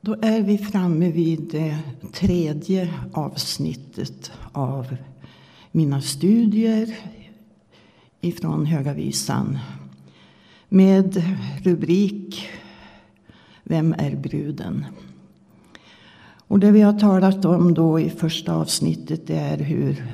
Då är vi framme vid det tredje avsnittet av mina studier ifrån Höga Visan med rubrik Vem är bruden? Och det vi har talat om då i första avsnittet är hur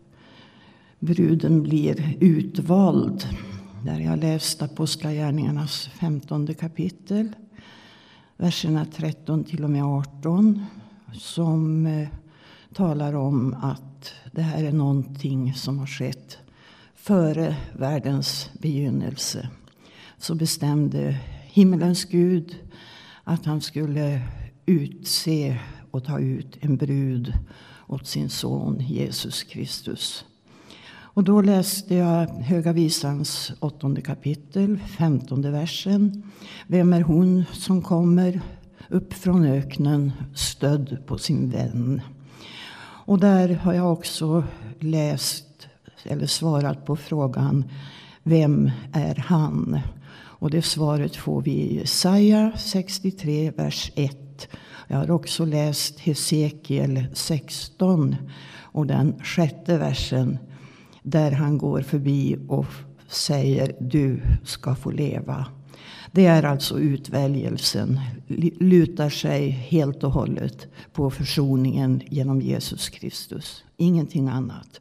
bruden blir utvald. Där jag läst Apostlagärningarnas 15:e kapitel, verserna 13 till och med 18, som talar om att det här är någonting som har skett före världens begynnelse. Så bestämde himmelens Gud att han skulle utse och ta ut en brud åt sin son Jesus Kristus. Och då läste jag Höga Visans 8:e kapitel, 15:e versen. Vem är hon som kommer upp från öknen stödd på sin vän? Och där har jag också läst eller svarat på frågan vem är han? Och det svaret får vi i Jesaja 63, vers 1. Jag har också läst Hesekiel 16 och den 6:e versen. Där han går förbi och säger du ska få leva. Det är alltså utväljelsen. Lutar sig helt och hållet på försoningen genom Jesus Kristus. Ingenting annat.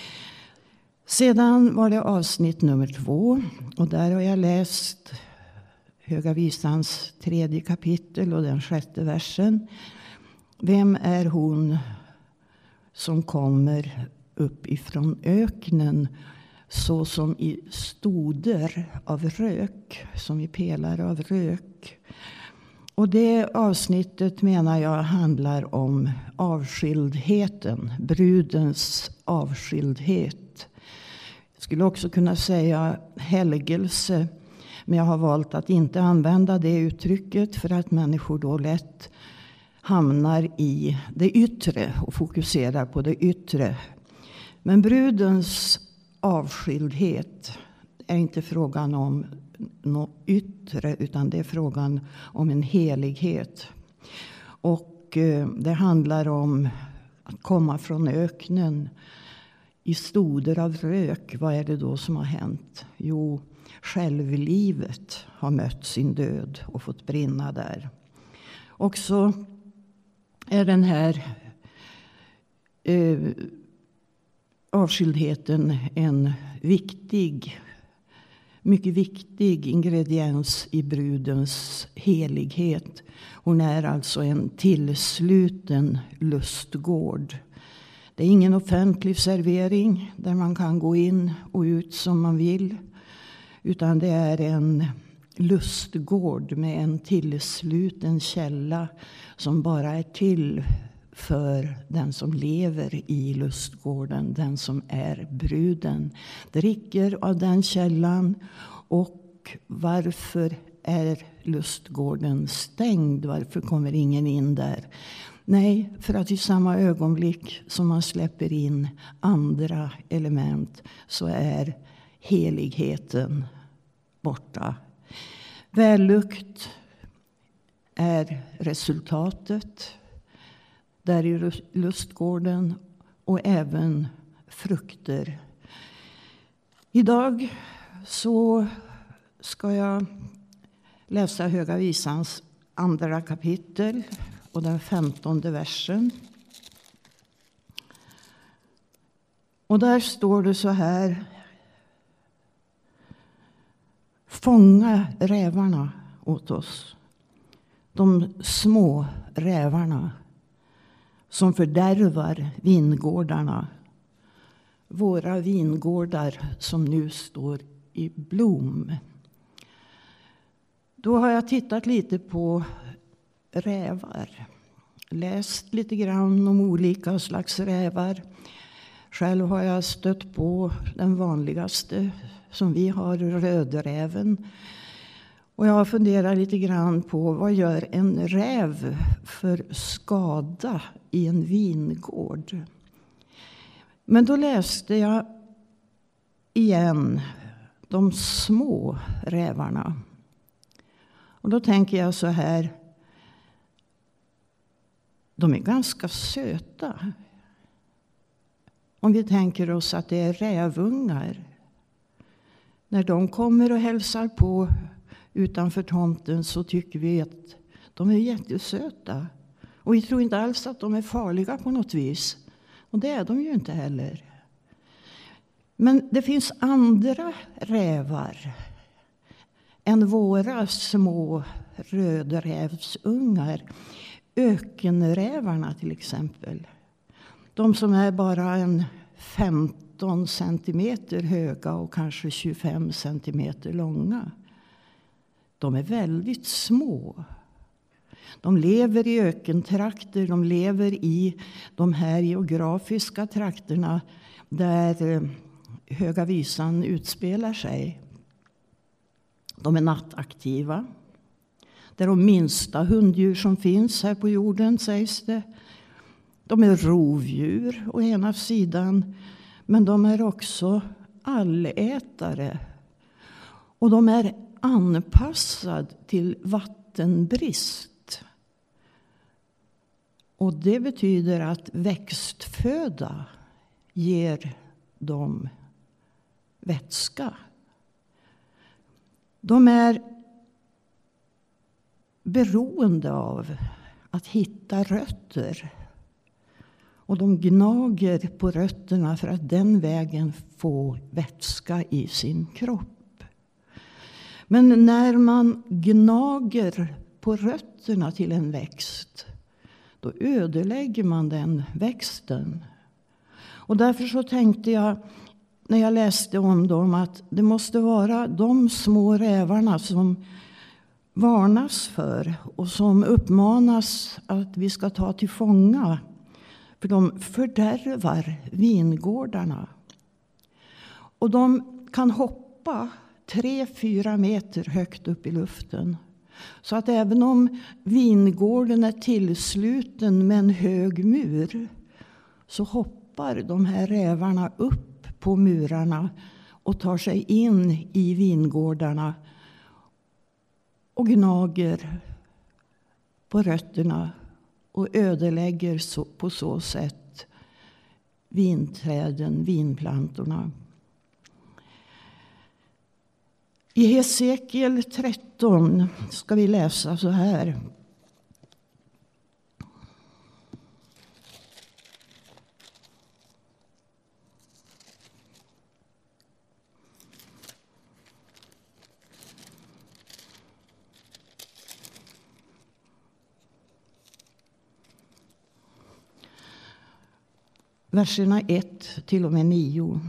Sedan var det avsnitt nummer 2. Och där har jag läst Höga Visans 3:e kapitel och den 6:e versen. Vem är hon som kommer upp ifrån öknen så som i stoder av rök, som i pelare av rök. Och det avsnittet menar jag handlar om avskildheten, brudens avskildhet. Jag skulle också kunna säga helgelse, men jag har valt att inte använda det uttrycket för att människor då lätt hamnar i det yttre och fokuserar på det yttre. Men brudens avskildhet är inte frågan om något yttre, utan det är frågan om en helighet. Och det handlar om att komma från öknen i stoder av rök. Vad är det då som har hänt? Jo, självlivet har mött sin död och fått brinna där. Och så är den här avskildheten en mycket viktig ingrediens i brudens helighet. Hon är alltså en tillsluten lustgård. Det är ingen offentlig servering där man kan gå in och ut som man vill. Utan det är en lustgård med en tillsluten källa som bara är till för den som lever i lustgården, den som är bruden. Dricker av den källan. Och varför är lustgården stängd? Varför kommer ingen in där? Nej, för att i samma ögonblick som man släpper in andra element så är heligheten borta. Vällukt är resultatet där i lustgården och även frukter. Idag så ska jag läsa Höga Visans 2:a kapitel och den 15:e versen. Och där står det så här: fånga rävarna åt oss, de små rävarna som fördärvar vingårdarna, våra vingårdar som nu står i blom. Då har jag tittat lite på rävar, läst lite grann om olika slags rävar. Själv har jag stött på den vanligaste som vi har, rödräven. Och jag har funderat lite grann på vad gör en räv för skada i en vingård. Men då läste jag igen de små rävarna. Och då tänker jag så här: de är ganska söta. Om vi tänker oss att det är rävungar. När de kommer och hälsar på utanför tomten så tycker vi att de är jättesöta. Och vi tror inte alls att de är farliga på något vis. Och det är de ju inte heller. Men det finns andra rävar än våra små rödrävsungar. Ökenrävarna till exempel. De som är bara 15 centimeter höga och kanske 25 centimeter långa. De är väldigt små. De lever i ökentrakter, de lever i de här geografiska trakterna där Höga visan utspelar sig. De är nattaktiva. Det är de minsta hunddjur som finns här på jorden, sägs det. De är rovdjur å ena sidan, men de är också allätare. Och de är anpassade till vattenbrist. Och det betyder att växtföda ger dem vätska. De är beroende av att hitta rötter. Och de gnager på rötterna för att den vägen få vätska i sin kropp. Men när man gnager på rötterna till en växt, då ödelägger man den växten. Och därför så tänkte jag, när jag läste om dem, att det måste vara de små rävarna som varnas för och som uppmanas att vi ska ta till fånga. För de fördärvar vingårdarna. Och de kan hoppa 3-4 meter högt upp i luften. Så att även om vingården är tillsluten med en hög mur, så hoppar de här rävarna upp på murarna och tar sig in i vingårdarna och gnager på rötterna och ödelägger på så sätt vinträden, vinplantorna. I Hesekiel 13 ska vi läsa så här. Verserna 1 till och med 9.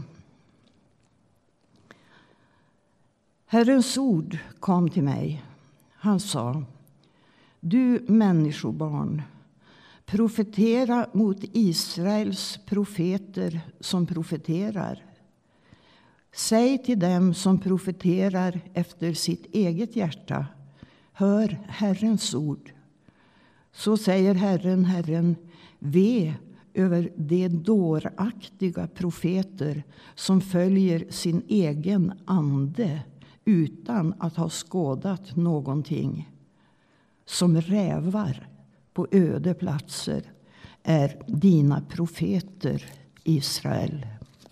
Herrens ord kom till mig. Han sa: Du människobarn, profetera mot Israels profeter som profeterar. Säg till dem som profeterar efter sitt eget hjärta: hör Herrens ord. Så säger Herren, Herren, ve över de dåraktiga profeter som följer sin egen ande utan att ha skådat någonting. Som rävar på öde platser är dina profeter, Israel.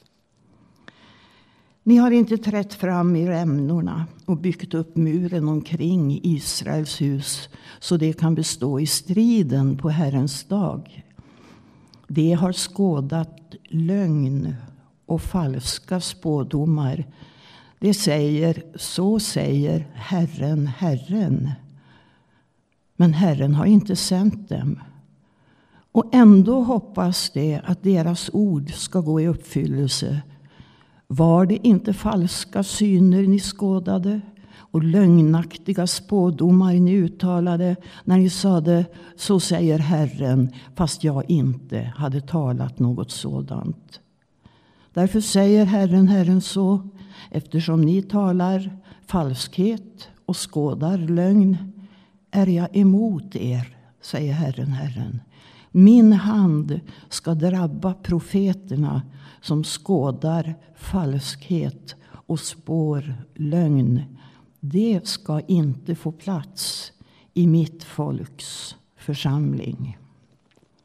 Ni har inte trätt fram i rämnorna och byggt upp muren omkring Israels hus så det kan bestå i striden på Herrens dag. De har skådat lögn och falska spådomar. Det säger, så säger Herren, Herren. Men Herren har inte sänt dem. Och ändå hoppas de att deras ord ska gå i uppfyllelse. Var det inte falska syner ni skådade och lögnaktiga spådomar ni uttalade när ni sade, så säger Herren, fast jag inte hade talat något sådant. Därför säger Herren, Herren så, eftersom ni talar falskhet och skådar lögn, är jag emot er, säger Herren, Herren. Min hand ska drabba profeterna som skådar falskhet och spår lögn. Det ska inte få plats i mitt folks församling.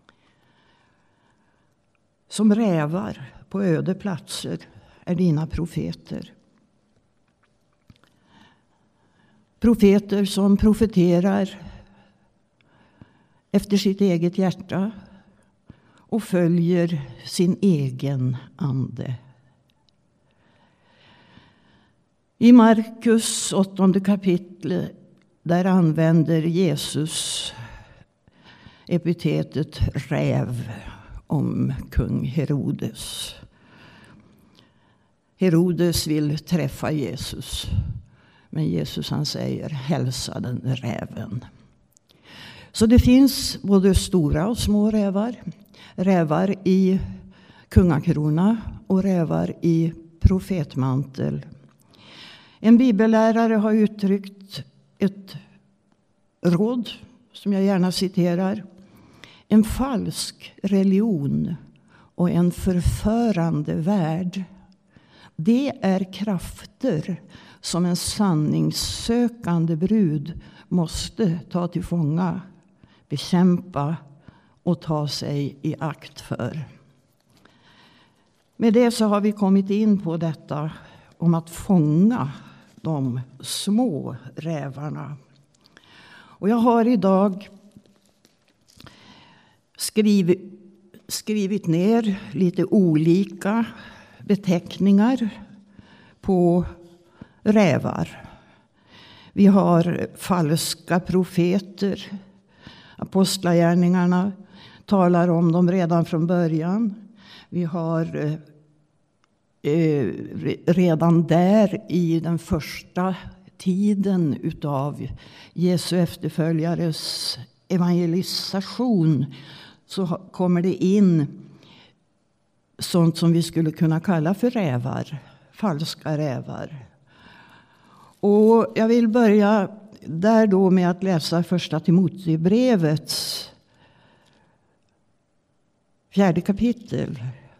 som rävar på öde platser är dina profeter. Profeter som profeterar efter sitt eget hjärta och följer sin egen ande. I Markus 8 kapitel där använder Jesus epitetet räv om kung Herodes. Herodes vill träffa Jesus, men Jesus han säger hälsa den räven. Så det finns både stora och små rävar. Rävar i kungakrona och rävar i profetmantel. En bibellärare har uttryckt ett råd som jag gärna citerar. En falsk religion och en förförande värld. Det är krafter som en sanningssökande brud måste ta till fånga, bekämpa och ta sig i akt för. Med det så har vi kommit in på detta om att fånga de små rävarna. Och jag har idag skrivit ner lite olika beteckningar på rävar. Vi har falska profeter. Apostlagärningarna talar om dem redan från början. Vi har redan där i den första tiden utav Jesu efterföljares evangelisation så kommer det in sånt som vi skulle kunna kalla för rävar, falska rävar. Och jag vill börja där då med att läsa första Timotebrevets 4:e kapitel.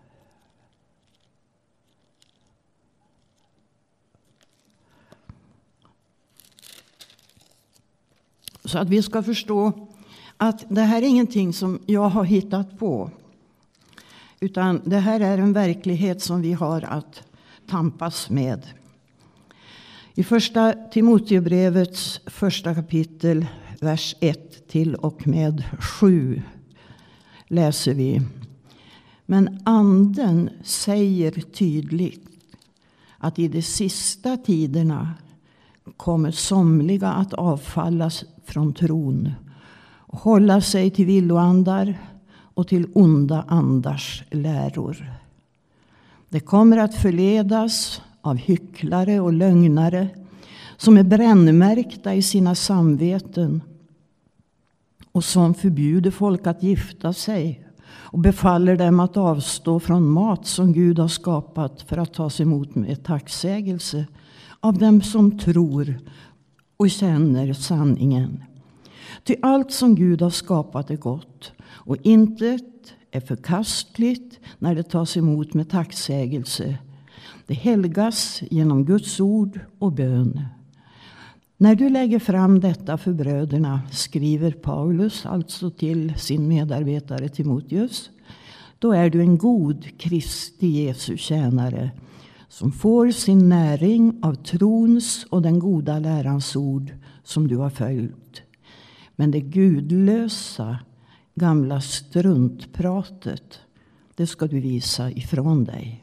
Så att vi ska förstå att det här är ingenting som jag har hittat på. Utan det här är en verklighet som vi har att tampas med. I första Timotebrevets 1:a kapitel, vers 1 till och med 7 läser vi. Men anden säger tydligt att i de sista tiderna kommer somliga att avfallas från tron och hålla sig till villoandar och till onda andars läror. Det kommer att förledas av hycklare och lögnare som är brännmärkta i sina samveten och som förbjuder folk att gifta sig och befaller dem att avstå från mat som Gud har skapat för att tas emot med tacksägelse av dem som tror och känner sanningen. Ty allt som Gud har skapat är gott och intet är förkastligt när det tas emot med tacksägelse. Det helgas genom Guds ord och bön. När du lägger fram detta för bröderna, skriver Paulus alltså till sin medarbetare Timoteus, då är du en god Kristi Jesu tjänare som får sin näring av trons och den goda lärans ord som du har följt. Men det gudlösa gamla struntpratet, det ska du visa ifrån dig.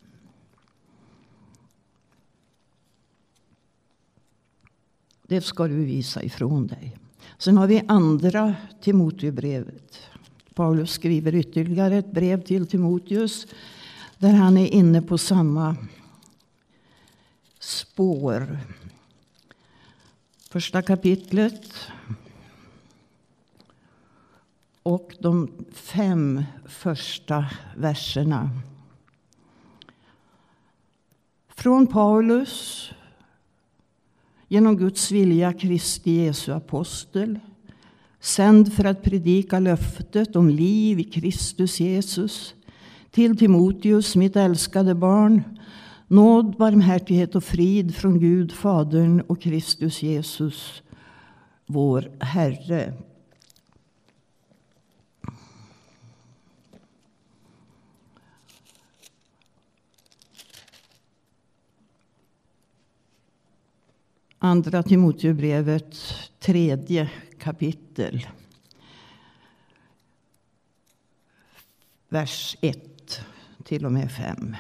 Det ska du visa ifrån dig. Sen har vi andra Timoteubrevet. Paulus skriver ytterligare ett brev till Timoteus där han är inne på samma spår. Första kapitlet och de 5 första verserna. Från Paulus, genom Guds vilja Kristi Jesu apostel, sänd för att predika löftet om liv i Kristus Jesus, till Timoteus, mitt älskade barn, nåd, barmhärtighet och frid från Gud, Fadern och Kristus Jesus, vår Herre. Andra Timoteusbrevet 3:e kapitel. Vers 1 till och med 5.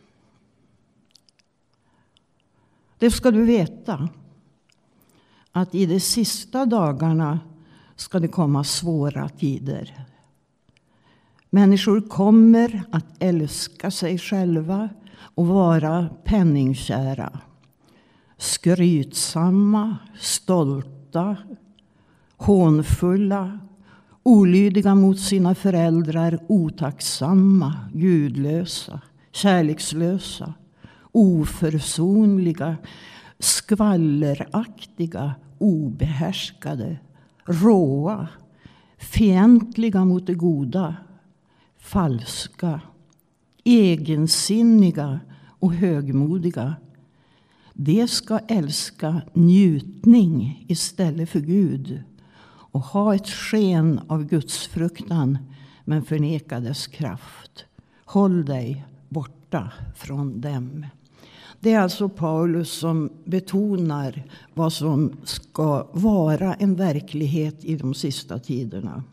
Det ska du veta, att i de sista dagarna ska det komma svåra tider. Människor kommer att älska sig själva och vara penningkära, skrytsamma, stolta, hånfulla, olydiga mot sina föräldrar, otacksamma, gudlösa, kärlekslösa, oförsonliga, skvalleraktiga, obehärskade, råa, fientliga mot det goda, falska, egensinniga och högmodiga. De ska älska njutning istället för Gud och ha ett sken av Guds fruktan, men förneka dess kraft. Håll dig borta från dem. Det är alltså Paulus som betonar vad som ska vara en verklighet i de sista tiderna.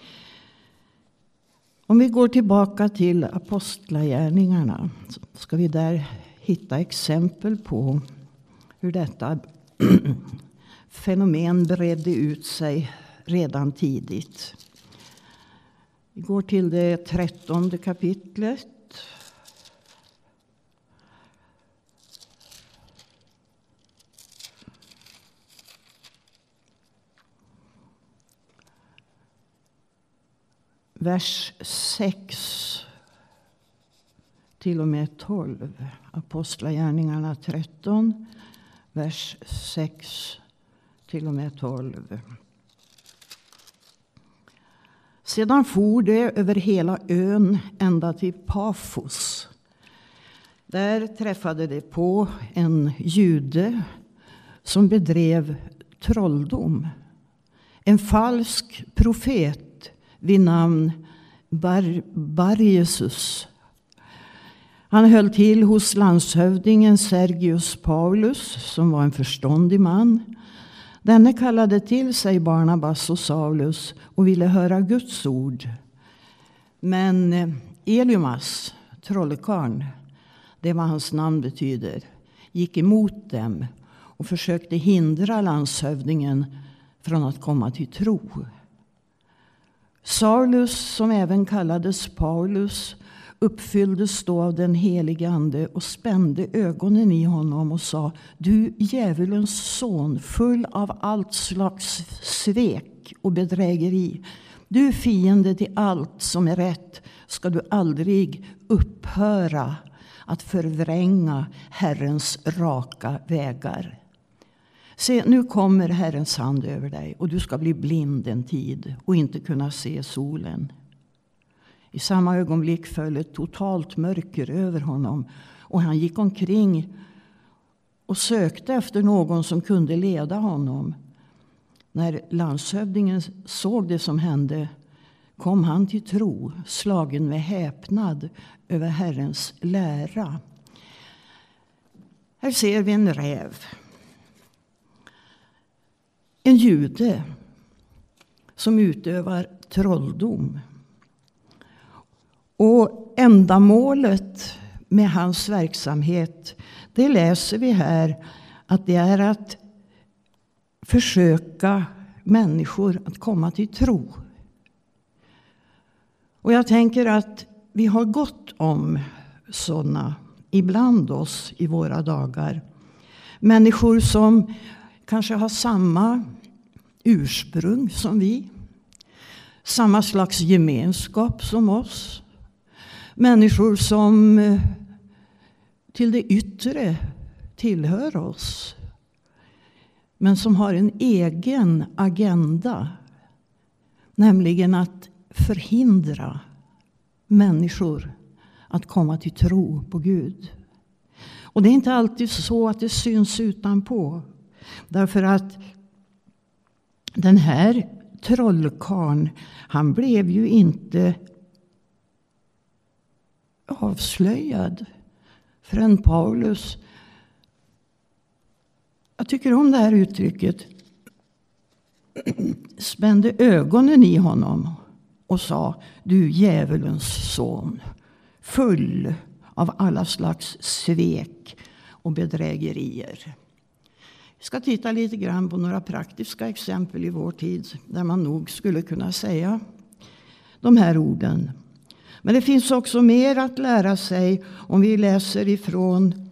Om vi går tillbaka till apostlagärningarna så ska vi där hitta exempel på hur detta fenomen bredde ut sig redan tidigt. Vi går till det 13:e kapitlet. Vers 6 till och med 12. Apostlagärningarna 13, vers 6 till och med 12. Sedan for det över hela ön ända till Pafos. Där träffade det på en jude som bedrev trolldom. En falsk profet vid namn Bar-Jesus. Han höll till hos landshövdingen Sergius Paulus, som var en förståndig man. Denne kallade till sig Barnabas och Saulus och ville höra Guds ord. Men Elymas, trollkarl, det var hans namn betyder, gick emot dem och försökte hindra landshövdingen från att komma till tro. Saulus, som även kallades Paulus, uppfylldes då av den helige ande och spände ögonen i honom och sa: Du djävulens son, full av allt slags svek och bedrägeri. Du fiende till allt som är rätt, ska du aldrig upphöra att förvränga Herrens raka vägar. Se, nu kommer Herrens hand över dig och du ska bli blind en tid och inte kunna se solen. I samma ögonblick föll ett totalt mörker över honom och han gick omkring och sökte efter någon som kunde leda honom. När landshövdingen såg det som hände kom han till tro, slagen med häpnad över Herrens lära. Här ser vi en räv. En jude som utövar trolldom. Och ändamålet med hans verksamhet, det läser vi här, att det är att försöka människor att komma till tro. Och jag tänker att vi har gott om sådana ibland oss i våra dagar. Människor som kanske har samma ursprung som vi. Samma slags gemenskap som oss. Människor som till det yttre tillhör oss. Men som har en egen agenda. Nämligen att förhindra människor att komma till tro på Gud. Och det är inte alltid så att det syns utanpå. Därför att den här trollkarlen, han blev ju inte avslöjad förrän Paulus Jag tycker om det här uttrycket. Spände ögonen i honom och sa: du djävulens son, full av alla slags svek och bedrägerier. Vi ska titta lite grann på några praktiska exempel i vår tid där man nog skulle kunna säga de här orden. Men det finns också mer att lära sig om vi läser ifrån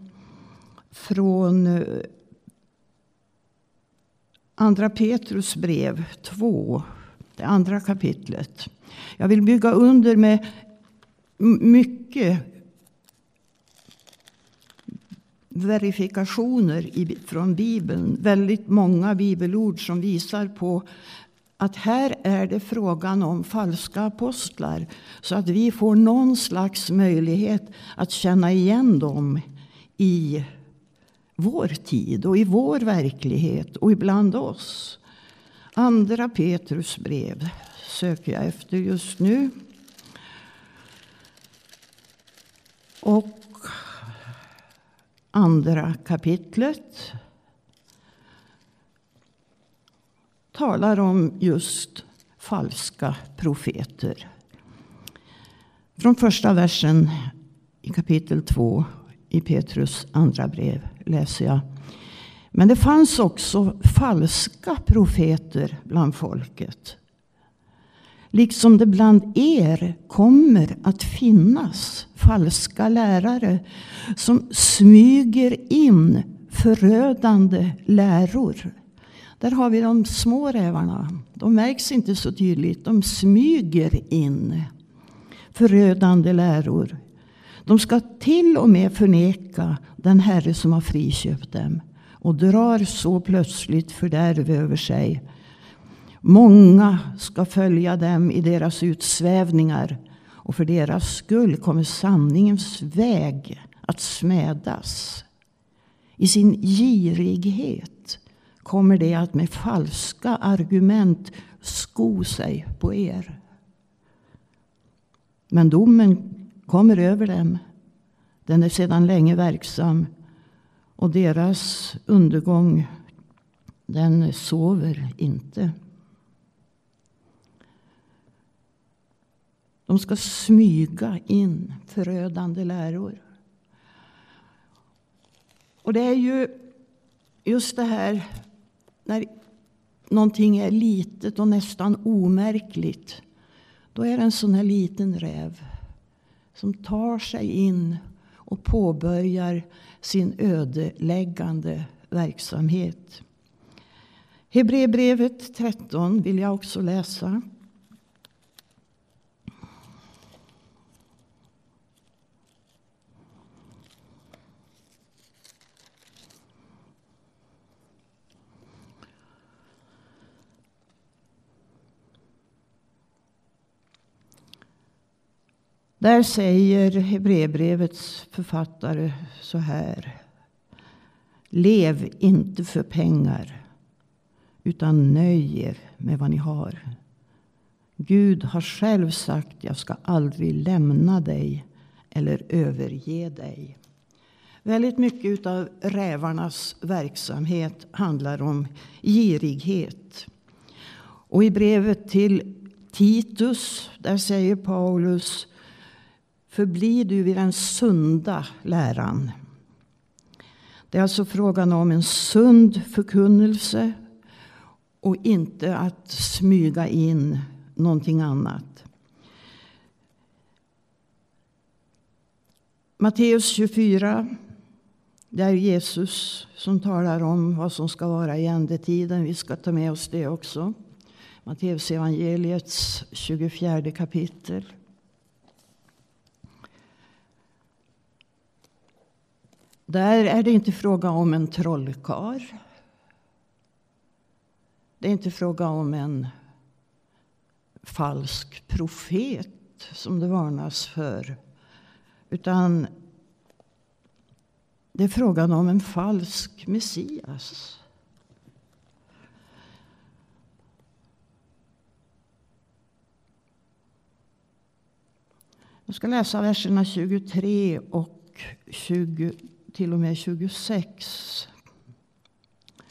Andra Petrus brev 2, det andra kapitlet. Jag vill bygga under med mycket verifikationer från Bibeln. Väldigt många bibelord som visar på att här är det frågan om falska apostlar. Så att vi får någon slags möjlighet att känna igen dem i vår tid och i vår verklighet och ibland oss. Andra Petrus brev söker jag efter just nu. Och andra kapitlet talar om just falska profeter. Från första versen i kapitel 2 i Petrus andra brev läser jag: men det fanns också falska profeter bland folket, liksom det bland er kommer att finnas falska lärare som smyger in förödande läror. Där har vi de små rävarna. De märks inte så tydligt. De smyger in förödande läror. De ska till och med förneka den Herre som har friköpt dem och drar så plötsligt fördärv över sig. Många ska följa dem i deras utsvävningar, och för deras skull kommer sanningens väg att smädas. I sin girighet kommer det att med falska argument sko sig på er. Men domen kommer över dem. Den är sedan länge verksam, och deras undergång, den sover inte. De ska smyga in förödande läror. Och det är ju just det här när någonting är litet och nästan omärkligt. Då är det en sån här liten räv som tar sig in och påbörjar sin ödeläggande verksamhet. Hebreerbrevet 13 vill jag också läsa. Där säger Hebreerbrevets författare så här: lev inte för pengar, utan nöj er med vad ni har. Gud har själv sagt: jag ska aldrig lämna dig eller överge dig. Väldigt mycket av rävarnas verksamhet handlar om girighet. Och i brevet till Titus, där säger Paulus: förblir du vid den sunda läran. Det är alltså frågan om en sund förkunnelse och inte att smyga in någonting annat. Matteus 24, det är Jesus som talar om vad som ska vara i ändetiden. Vi ska ta med oss det också. Matteus evangeliets 24 kapitel. Där är det inte fråga om en trollkarl. Det är inte fråga om en falsk profet som det varnas för. Utan det är frågan om en falsk Messias. Jag ska läsa verserna 23 och 20 till och med 26.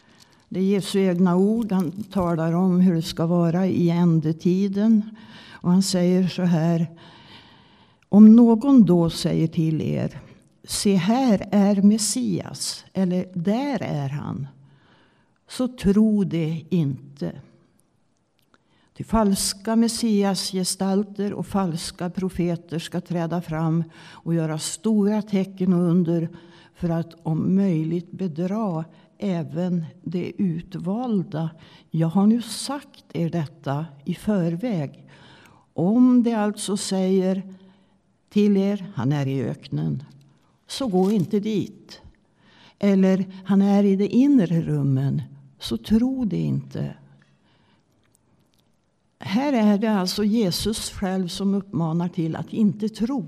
Det är Jesu egna ord. Han talar om hur det ska vara i ändetiden. Och han säger så här: om någon då säger till er, se här är Messias, eller där är han, så tro det inte. Till falska Messias-gestalter och falska profeter ska träda fram och göra stora tecken och under för att om möjligt bedra även det utvalda. Jag har nu sagt er detta i förväg. Om det alltså säger till er, han är i öknen, så gå inte dit. Eller han är i de inre rummen, så tro det inte. Här är det alltså Jesus själv som uppmanar till att inte tro.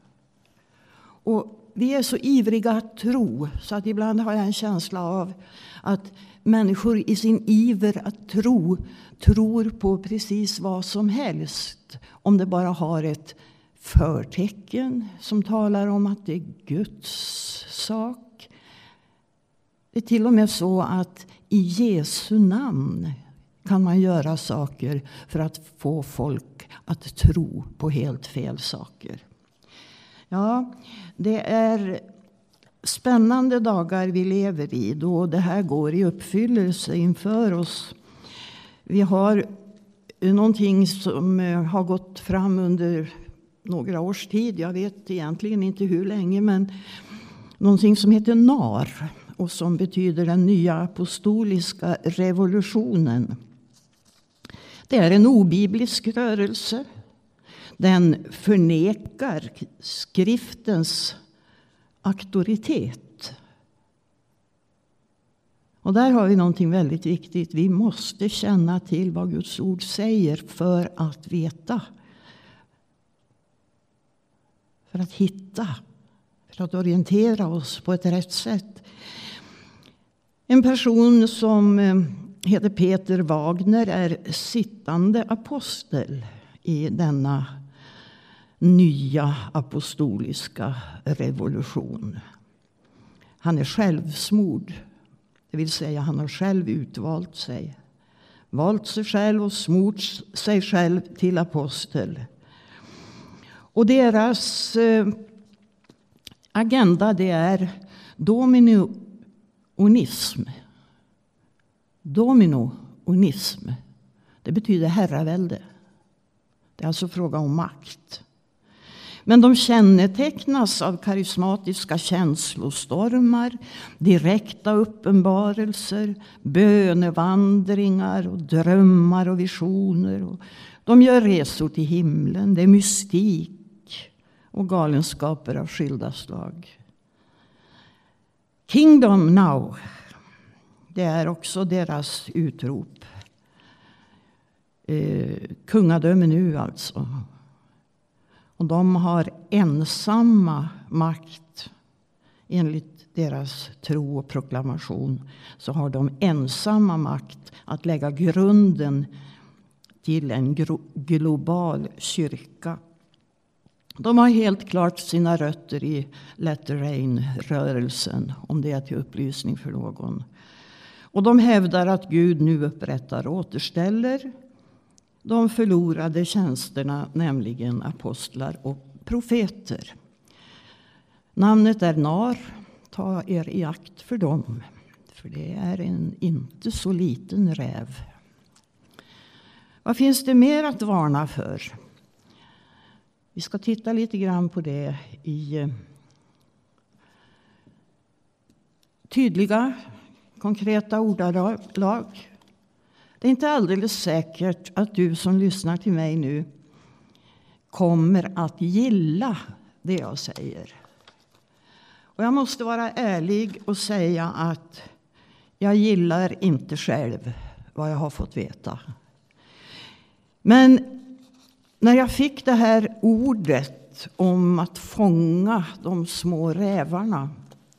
Och vi är så ivriga att tro, så att ibland har jag en känsla av att människor i sin iver att tror på precis vad som helst. Om det bara har ett förtecken som talar om att det är Guds sak. Det är till och med så att i Jesu namn kan man göra saker för att få folk att tro på helt fel saker. Ja, det är spännande dagar vi lever i då det här går i uppfyllelse inför oss. Vi har någonting som har gått fram under några års tid. Jag vet egentligen inte hur länge, men någonting som heter NAR och som betyder den nya apostoliska revolutionen. Det är en obiblisk rörelse. Den förnekar skriftens auktoritet. Och där har vi någonting väldigt viktigt. Vi måste känna till vad Guds ord säger för att veta. För att hitta. För att orientera oss på ett rätt sätt. En person som heter Peter Wagner är sittande apostel i denna nya apostoliska revolution. Han är självsmord. Det vill säga han har själv utvalt sig. Valt sig själv och smort sig själv till apostel. Och deras agenda det är dominonism. Dominonism. Det betyder herravälde. Det är alltså fråga om makt. Men de kännetecknas av karismatiska känslostormar, direkta uppenbarelser, bönevandringar och drömmar och visioner. De gör resor till himlen, det är mystik och galenskaper av skilda slag. Kingdom now, det är också deras utrop. Kungadöme nu alltså. Och de har ensamma makt. Enligt deras tro och proklamation så har de ensamma makt att lägga grunden till en global kyrka. De har helt klart sina rötter i Let the Rain-rörelsen, om det är till upplysning för någon. Och de hävdar att Gud nu upprättar och återställer de förlorade tjänsterna, nämligen apostlar och profeter. Namnet är NAR. Ta er i akt för dem. För det är en inte så liten räv. Vad finns det mer att varna för? Vi ska titta lite grann på det i tydliga, konkreta ordalag. Det är inte alldeles säkert att du som lyssnar till mig nu kommer att gilla det jag säger. Och jag måste vara ärlig och säga att jag gillar inte själv vad jag har fått veta. Men när jag fick det här ordet om att fånga de små rävarna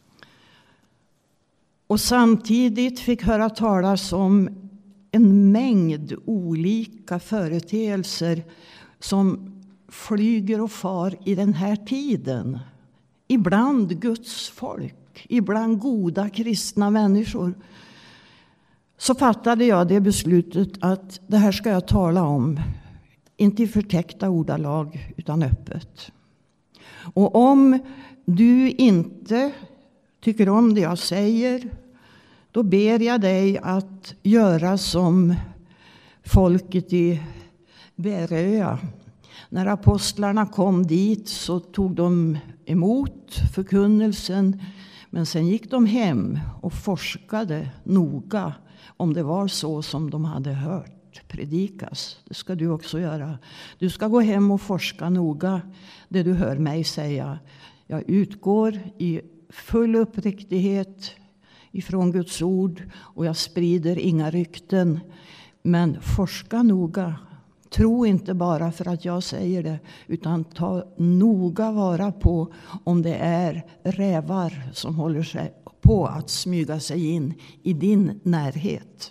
och samtidigt fick höra talas om en mängd olika företeelser som flyger och far i den här tiden. Ibland Guds folk, ibland goda kristna människor. så fattade jag det beslutet att det här ska jag tala om. Inte i förtäckta ordalag utan öppet. Och om du inte tycker om det jag säger, då ber jag dig att göra som folket i Beröa. När apostlarna kom dit så tog de emot förkunnelsen, men sen gick de hem och forskade noga om det var så som de hade hört predikas. Det ska du också göra. Du ska gå hem och forska noga det du hör mig säga. Jag utgår i full uppriktighet ifrån Guds ord och jag sprider inga rykten. Men forska noga. Tro inte bara för att jag säger det, utan ta noga vara på om det är rävar som håller sig på att smyga sig in i din närhet.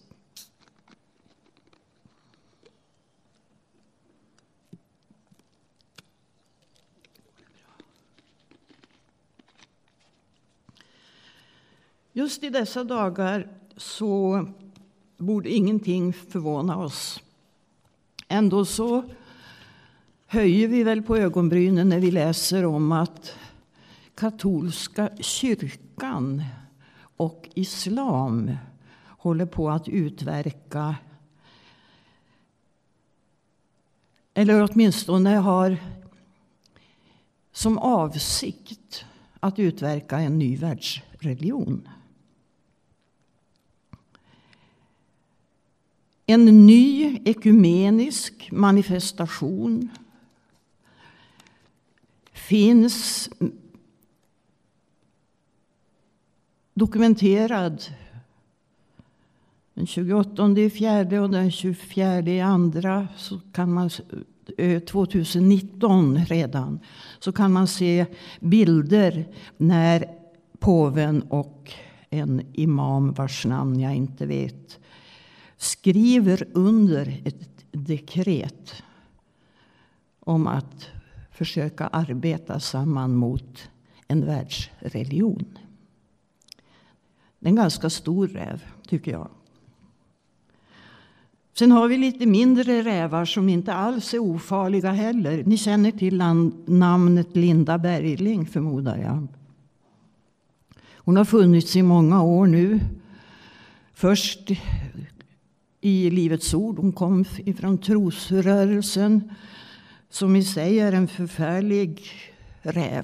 Just i dessa dagar så borde ingenting förvåna oss. Ändå så höjer vi väl på ögonbrynen när vi läser om att katolska kyrkan och islam håller på att utverka, eller åtminstone har som avsikt att utverka en ny världsreligion. En ny ekumenisk manifestation finns dokumenterad den 28/4 och den 24/2 så kan man 2019 redan så kan man se bilder när påven och en imam vars namn jag inte vet skriver under ett dekret om att försöka arbeta samman mot en världsreligion. Det är en ganska stor räv, tycker jag. Sen har vi lite mindre rävar som inte alls är ofarliga heller. Ni känner till namnet Linda Bergling, förmodar jag. Hon har funnits i många år nu. Först i Livets ord. Hon kom ifrån trosrörelsen som i sig är en förfärlig räv.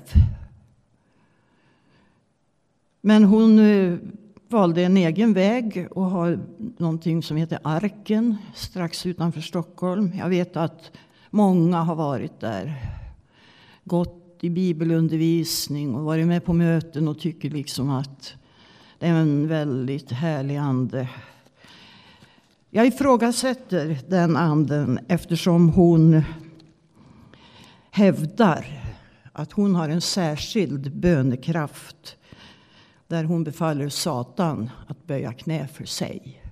Men hon valde en egen väg och har någonting som heter Arken strax utanför Stockholm. Jag vet att många har varit där, gått i bibelundervisning och varit med på möten och tycker liksom att det är en väldigt härlig ande. Jag ifrågasätter den anden eftersom hon hävdar att hon har en särskild bönekraft där hon befaller Satan att böja knä för sig.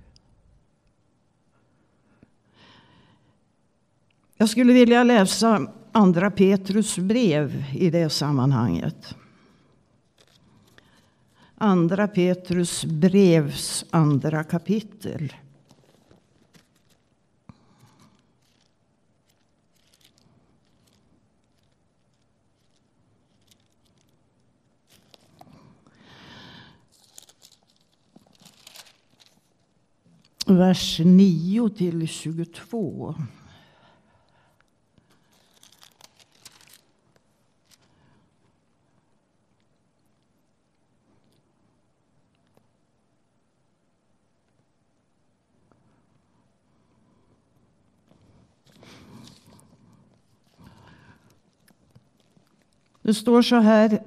Jag skulle vilja läsa andra Petrus brev i det sammanhanget. Andra Petrus brevs 2 kapitel. Vers 9-22. Det står så här: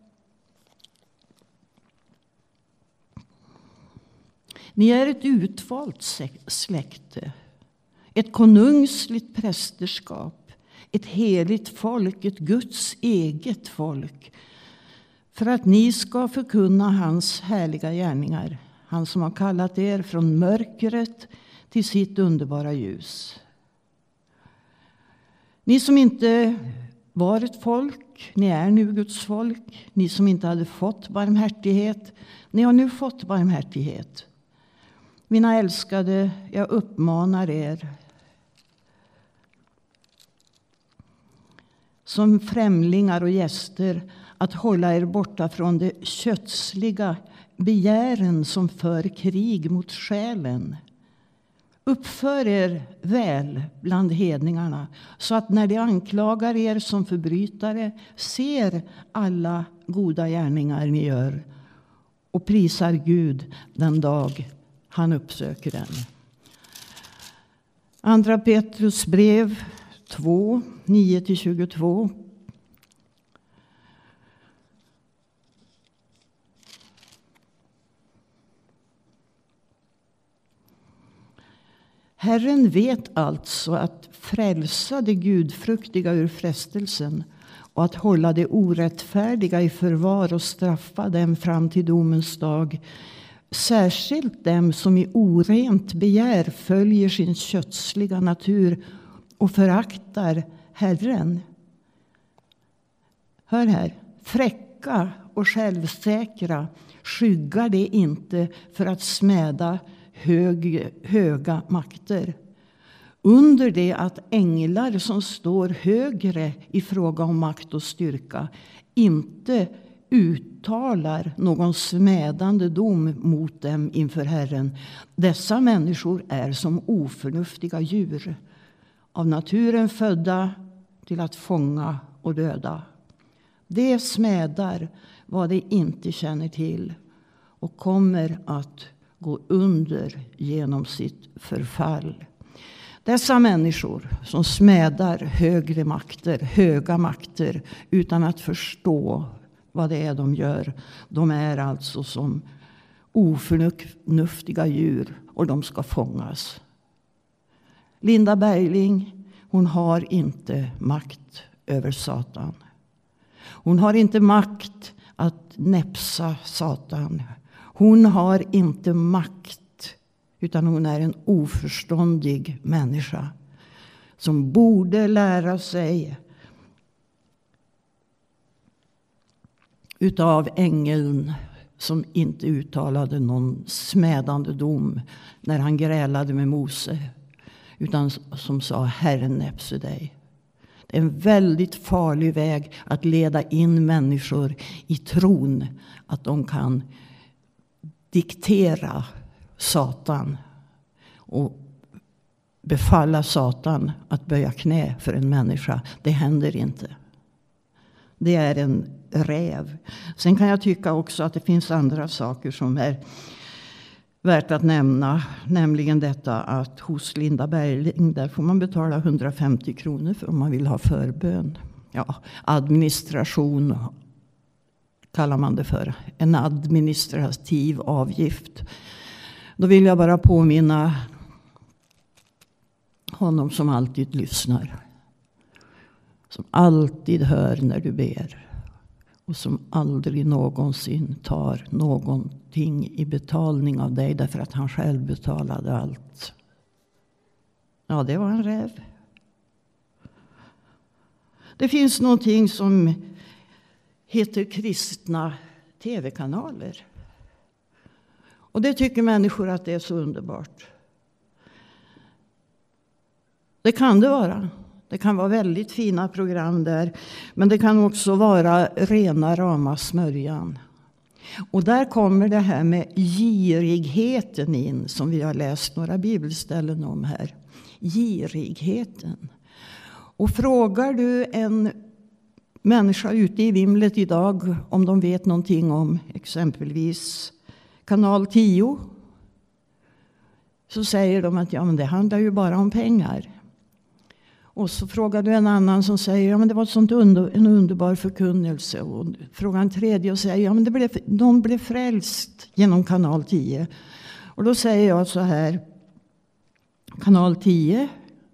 ni är ett utvalt släkte, ett konungsligt prästerskap, ett heligt folk, ett Guds eget folk, för att ni ska förkunna hans härliga gärningar, han som har kallat er från mörkret till sitt underbara ljus. Ni som inte var ett folk, ni är nu Guds folk. Ni som inte hade fått barmhärtighet, ni har nu fått barmhärtighet. Mina älskade, jag uppmanar er som främlingar och gäster att hålla er borta från de kötsliga begären som för krig mot själen. Uppför er väl bland hedningarna, så att när de anklagar er som förbrytare ser alla goda gärningar ni gör och prisar Gud den dag han uppsöker den. Andra Petrus brev 2, 9-22. Herren vet alltså att frälsa de gudfruktiga ur frestelsen och att hålla de orättfärdiga i förvar och straffa dem fram till domens dag. Särskilt dem som i orent begär följer sin kötsliga natur och föraktar Herren. Hör här, fräcka och självsäkra skyggar det inte för att smäda höga makter. Under det att änglar som står högre i fråga om makt och styrka inte uttalar någon smädande dom mot dem inför Herren. Dessa människor är som oförnuftiga djur, av naturen födda till att fånga och döda. De smädar vad de inte känner till och kommer att gå under genom sitt förfall. Dessa människor som smädar höga makter utan att förstå vad det är de gör, de är alltså som oförnuftiga djur och de ska fångas. Linda Bergling, hon har inte makt över Satan. Hon har inte makt att näpsa Satan. Hon har inte makt, utan hon är en oförståndig människa som borde lära sig utav ängeln som inte uttalade någon smädande dom när han grälade med Mose, utan som sa: Herren näpse dig. Det är en väldigt farlig väg att leda in människor i tron att de kan diktera Satan och befalla Satan att böja knä för en människa. Det händer inte. Det är en räv. Sen kan jag tycka också att det finns andra saker som är värt att nämna. Nämligen detta att hos Linda Bergling, där får man betala 150 kronor för om man vill ha förbön. Ja, administration kallar man det för. En administrativ avgift. Då vill jag bara påminna honom som alltid lyssnar. Som alltid hör när du ber. Och som aldrig någonsin tar någonting i betalning av dig därför att han själv betalade allt. Ja, det var en räv. Det finns någonting som heter kristna tv-kanaler. Och det tycker människor att det är så underbart. Det kan det vara. Det kan vara väldigt fina program där. Men det kan också vara rena rama smörjan. Och där kommer det här med girigheten in, som vi har läst några bibelställen om här. Girigheten. Och frågar du en människa ute i vimlet idag om de vet någonting om exempelvis kanal 10, så säger de att ja, men det handlar ju bara om pengar. Och så frågar du en annan som säger ja, men det var en underbar förkunnelse. Och frågar en tredje och säger ja, men de blev frälst genom kanal 10. Och då säger jag så här: kanal 10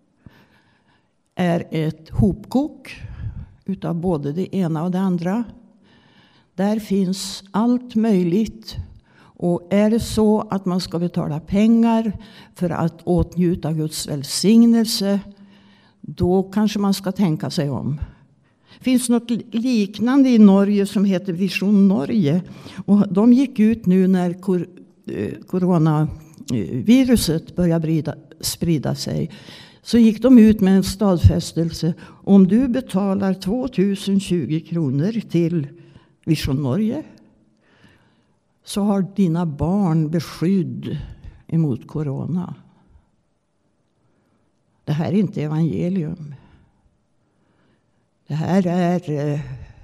är ett hopkok utav både det ena och det andra. Där finns allt möjligt. Och är det så att man ska betala pengar för att åtnjuta Guds välsignelse, då kanske man ska tänka sig om. Det finns något liknande i Norge som heter Vision Norge. Och de gick ut nu när viruset började sprida sig, så gick de ut med en stadfästelse. Om du betalar 2020 kronor till Vision Norge, så har dina barn beskydd emot corona. Det här är inte evangelium. Det här är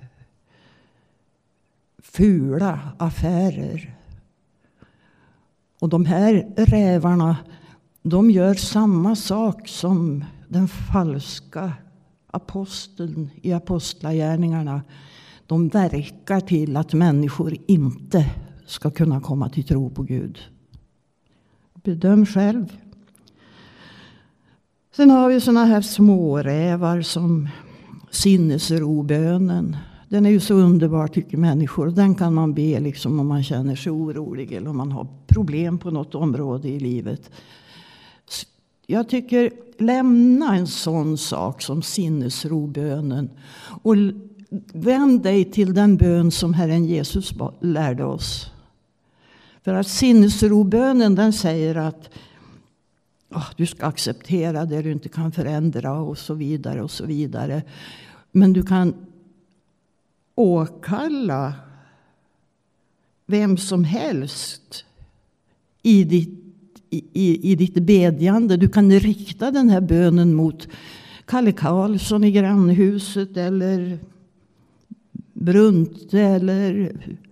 fula affärer. Och de här rävarna, de gör samma sak som den falska aposteln i apostlagärningarna. De verkar till att människor inte ska kunna komma till tro på Gud. Bedöm själv. Sen har vi såna här smårävar som sinnesrobönen. Den är ju så underbar, tycker människor. Den kan man be liksom om man känner sig orolig eller om man har problem på något område i livet. Jag tycker, lämna en sån sak som sinnesrobönen och vänd dig till den bön som Herren Jesus lärde oss. För att sinnesrobönen, den säger att du ska acceptera det du inte kan förändra och så vidare och så vidare. Men du kan åkalla vem som helst i ditt bedjande. Du kan rikta den här bönen mot Kalle Karlsson i grannhuset eller Brunte eller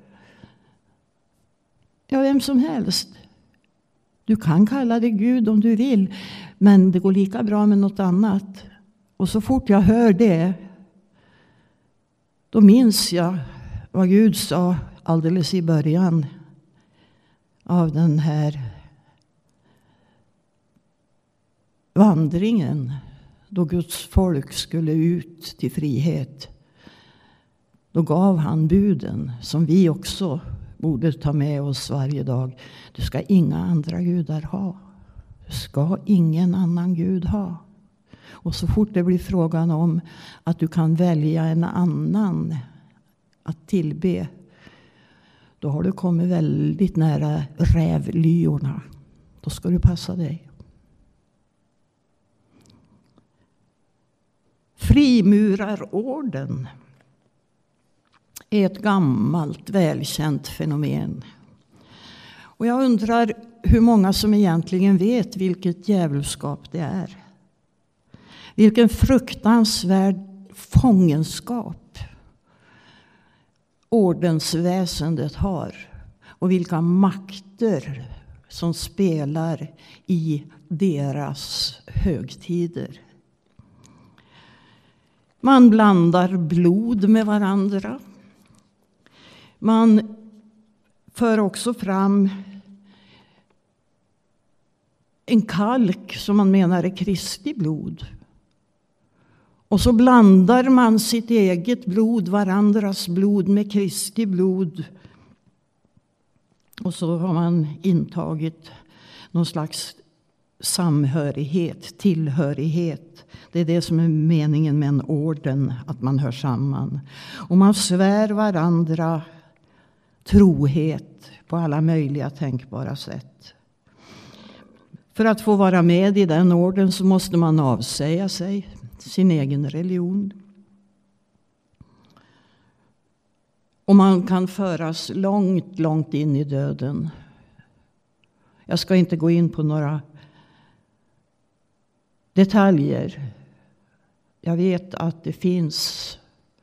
vem som helst. Du kan kalla det Gud om du vill, men det går lika bra med något annat. Och så fort jag hör det, då minns jag vad Gud sa alldeles i början av den här vandringen, då Guds folk skulle ut till frihet. Då gav han buden som vi också borde ta med oss varje dag. Du ska inga andra gudar ha. Du ska ingen annan gud ha. Och så fort det blir frågan om att du kan välja en annan att tillbe, då har du kommit väldigt nära rävlyorna. Då ska du passa dig. Frimurarorden är ett gammalt välkänt fenomen. Och jag undrar hur många som egentligen vet vilket djävulskap det är. Vilken fruktansvärd fångenskap ordensväsendet har. Och vilka makter som spelar i deras högtider. Man blandar blod med varandra. Man för också fram en kalk som man menar är Kristi blod. Och så blandar man sitt eget blod, varandras blod med Kristi blod. Och så har man intagit någon slags samhörighet, tillhörighet. Det är det som är meningen med en orden, att man hör samman. Och man svär varandra trohet på alla möjliga tänkbara sätt. För att få vara med i den orden så måste man avsäga sig sin egen religion. Och man kan föras långt, långt in i döden. Jag ska inte gå in på några detaljer. Jag vet att det finns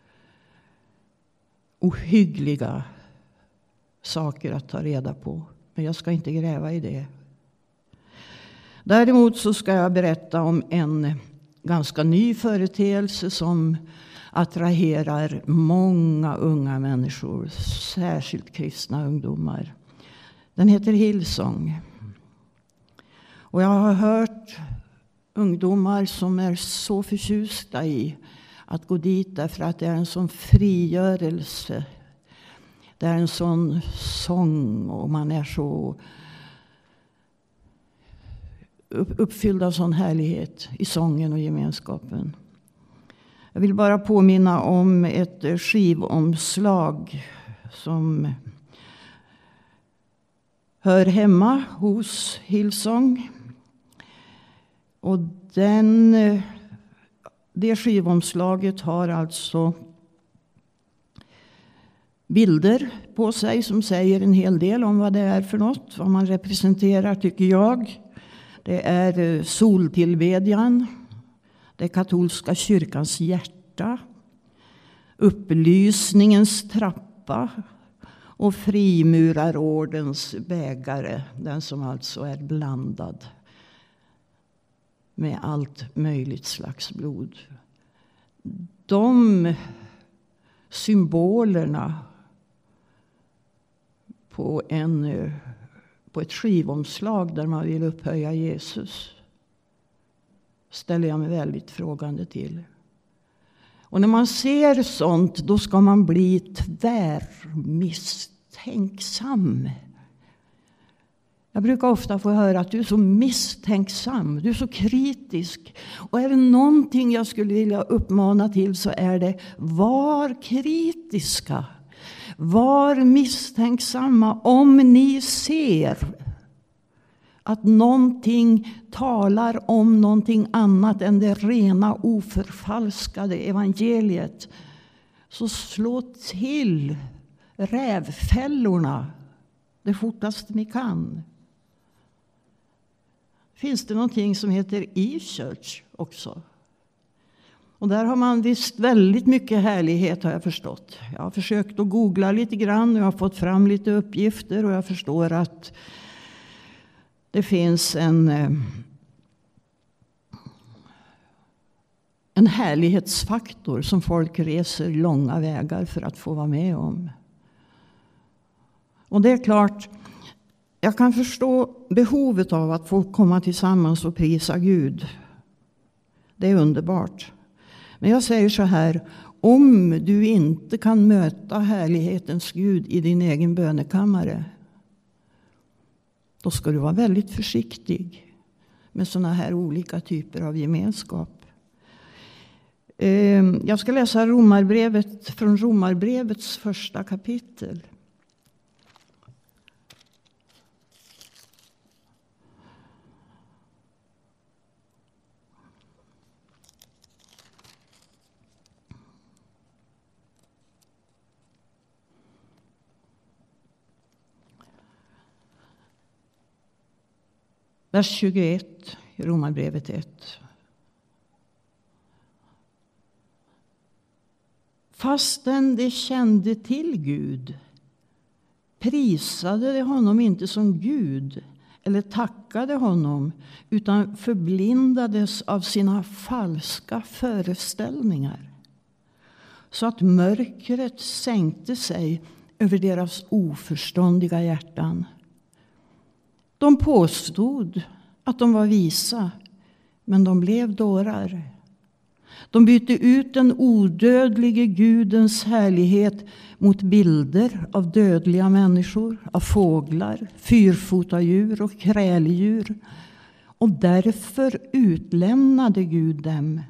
ohyggliga saker att ta reda på. Men jag ska inte gräva i det. Däremot så ska jag berätta om en ganska ny företeelse som attraherar många unga människor, särskilt kristna ungdomar. Den heter Hillsong. Och jag har hört ungdomar som är så förtjusta i att gå dit därför att det är en sån frigörelse. Det är en sån sång och man är så uppfylld av sån härlighet i sången och gemenskapen. Jag vill bara påminna om ett skivomslag som hör hemma hos Hillsong. Och det skivomslaget har alltså bilder på sig som säger en hel del om vad det är för något. Vad man representerar, tycker jag. Det är soltillbedjan. Det är katolska kyrkans hjärta. Upplysningens trappa. Och frimurarordens bägare. Den som alltså är blandad med allt möjligt slags blod. De symbolerna på ett skivomslag där man vill upphöja Jesus ställer jag mig väldigt frågande till. Och när man ser sånt, då ska man bli tvärmisstänksam. Jag brukar ofta få höra att du är så misstänksam, du är så kritisk. Och är det någonting jag skulle vilja uppmana till så är det: var kritiska. Var misstänksamma om ni ser att någonting talar om någonting annat än det rena oförfalskade evangeliet. Så slå till rävfällorna det fortaste ni kan. Finns det någonting som heter e-church också? Och där har man visst väldigt mycket härlighet, har jag förstått. Jag har försökt att googla lite grann och jag har fått fram lite uppgifter och jag förstår att det finns en härlighetsfaktor som folk reser långa vägar för att få vara med om. Och det är klart, jag kan förstå behovet av att få komma tillsammans och prisa Gud. Det är underbart. Men jag säger så här: om du inte kan möta härlighetens Gud i din egen bönekammare, då ska du vara väldigt försiktig med såna här olika typer av gemenskap. Jag ska läsa från Romarbrevets första kapitel. Vers 21 i Romarbrevet 1. Fastän de kände till Gud prisade de honom inte som Gud eller tackade honom, utan förblindades av sina falska föreställningar, så att mörkret sänkte sig över deras oförståndiga hjärtan. De påstod att de var visa, men de blev dårar. De bytte ut den odödlige Gudens härlighet mot bilder av dödliga människor, av fåglar, fyrfotadjur och kräldjur. Och därför utlämnade Gud dem.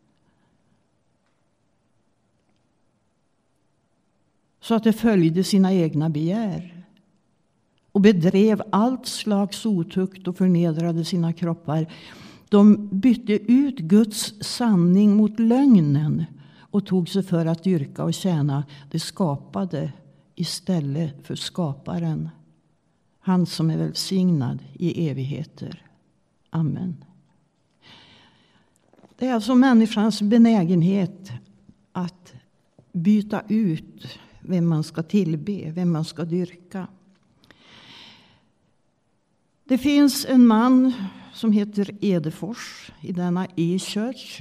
Så att de följde sina egna begär och bedrev allt slags otukt och förnedrade sina kroppar. De bytte ut Guds sanning mot lögnen och tog sig för att dyrka och tjäna det skapade istället för skaparen. Han som är välsignad i evigheter. Amen. Det är alltså människans benägenhet att byta ut vem man ska tillbe, vem man ska dyrka. Det finns en man som heter Edefors i denna e-church.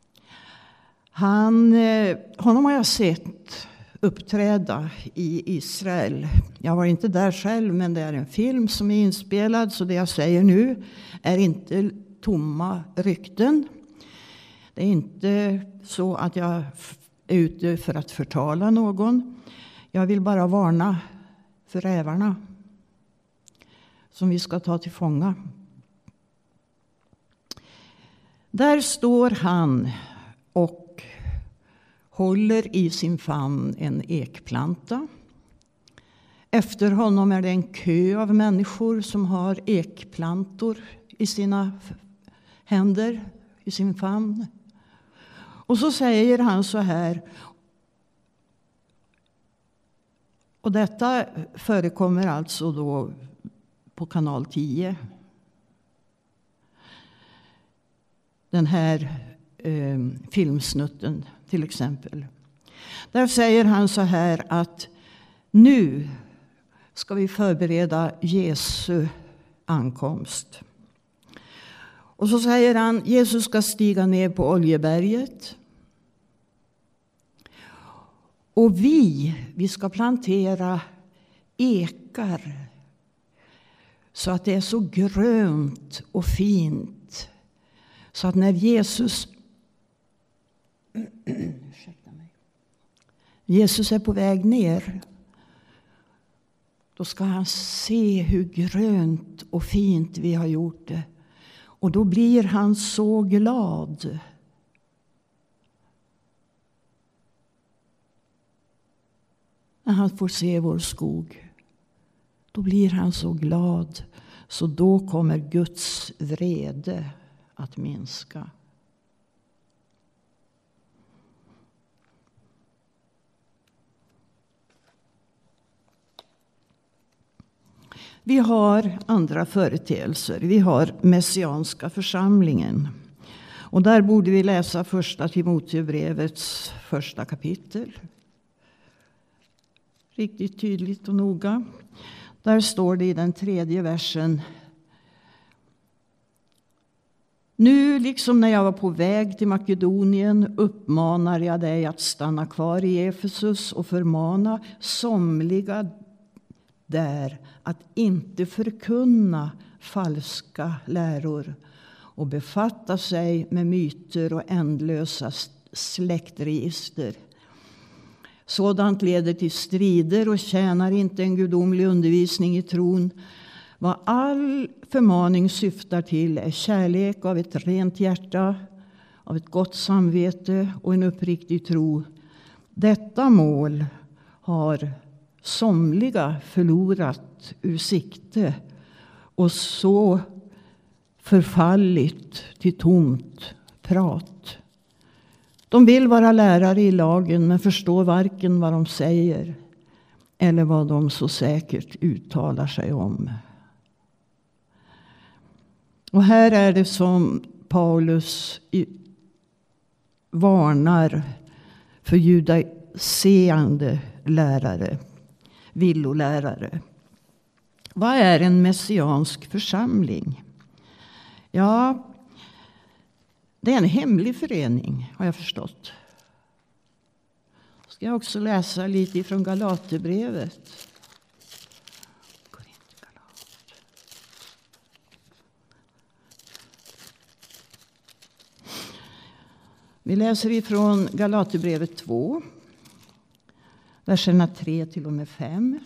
Honom har jag sett uppträda i Israel. Jag var inte där själv, men det är en film som är inspelad, så det jag säger nu är inte tomma rykten. Det är inte så att jag är ute för att förtala någon. Jag vill bara varna för rävarna som vi ska ta till fånga. Där står han och håller i sin famn en ekplanta. Efter honom är det en kö av människor som har ekplantor i sina händer, i sin famn. Och så säger han så här, och detta förekommer alltså då på kanal 10. Den här filmsnutten till exempel. Där säger han så här att nu ska vi förbereda Jesu ankomst. Och så säger han, Jesus ska stiga ner på Oljeberget. Och vi ska plantera ekar så att det är så grönt och fint. Så att när Jesus är på väg ner, då ska han se hur grönt och fint vi har gjort det. Och då blir han så glad. När han får se vår skog, då blir han så glad. Så då kommer Guds vrede att minska. Vi har andra företeelser. Vi har messianska församlingen. Och där borde vi läsa första Timoteusbrevets första kapitel. Riktigt tydligt och noga. Där står det i den 3:e versen. Nu, liksom när jag var på väg till Makedonien, uppmanar jag dig att stanna kvar i Efesus och förmana somliga där att inte förkunna falska läror och befatta sig med myter och ändlösa släktregister. Sådant leder till strider och tjänar inte en gudomlig undervisning i tron. Vad all förmaning syftar till är kärlek av ett rent hjärta, av ett gott samvete och en uppriktig tro. Detta mål har somliga förlorat ur sikte och så förfallit till tomt prat. De vill vara lärare i lagen men förstår varken vad de säger eller vad de så säkert uttalar sig om. Och här är det som Paulus varnar för judaseende lärare, villolärare. Vad är en messiansk församling? Ja, det är en hemlig förening, har jag förstått. Ska jag också läsa lite från Galaterbrevet. Vi läser ifrån Galaterbrevet 2, verserna 3 till och med 5.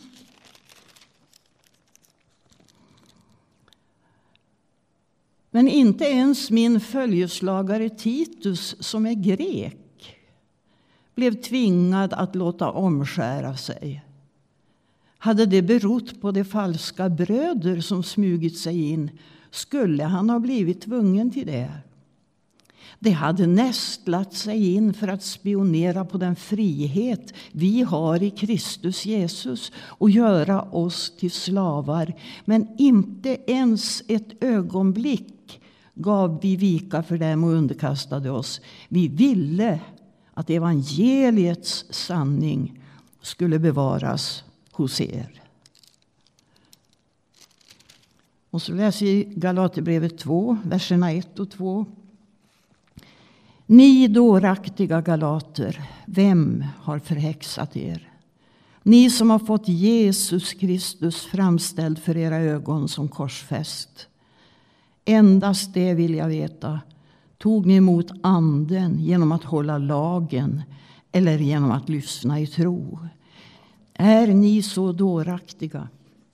Men inte ens min följeslagare Titus, som är grek, blev tvingad att låta omskära sig. Hade det berott på de falska bröder som smugit sig in, skulle han ha blivit tvungen till det. Det hade nästlat sig in för att spionera på den frihet vi har i Kristus Jesus och göra oss till slavar. Men inte ens ett ögonblick gav vi vika för dem och underkastade oss. Vi ville att evangeliets sanning skulle bevaras hos er. Och så läser vi Galaterbrevet 2, verserna 1 och 2. Ni dåraktiga galater, vem har förhäxat er? Ni som har fått Jesus Kristus framställd för era ögon som korsfäst. Endast det vill jag veta. Tog ni emot anden genom att hålla lagen eller genom att lyssna i tro? Är ni så dåraktiga?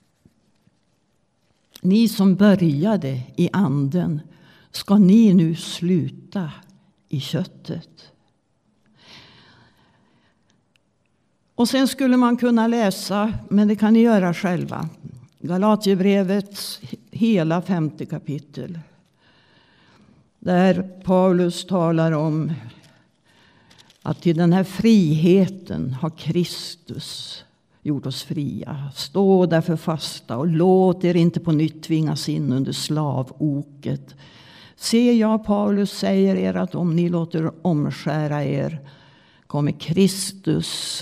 Ni som började i anden, ska ni nu sluta i köttet? Och sen skulle man kunna läsa, men det kan ni göra själva, Galatierbrevets hela 5:e kapitel. Där Paulus talar om att till den här friheten har Kristus gjort oss fria. Stå därför fasta och låt er inte på nytt tvingas in under slavoket. Se, jag, Paulus, säger er att om ni låter omskära er kommer Kristus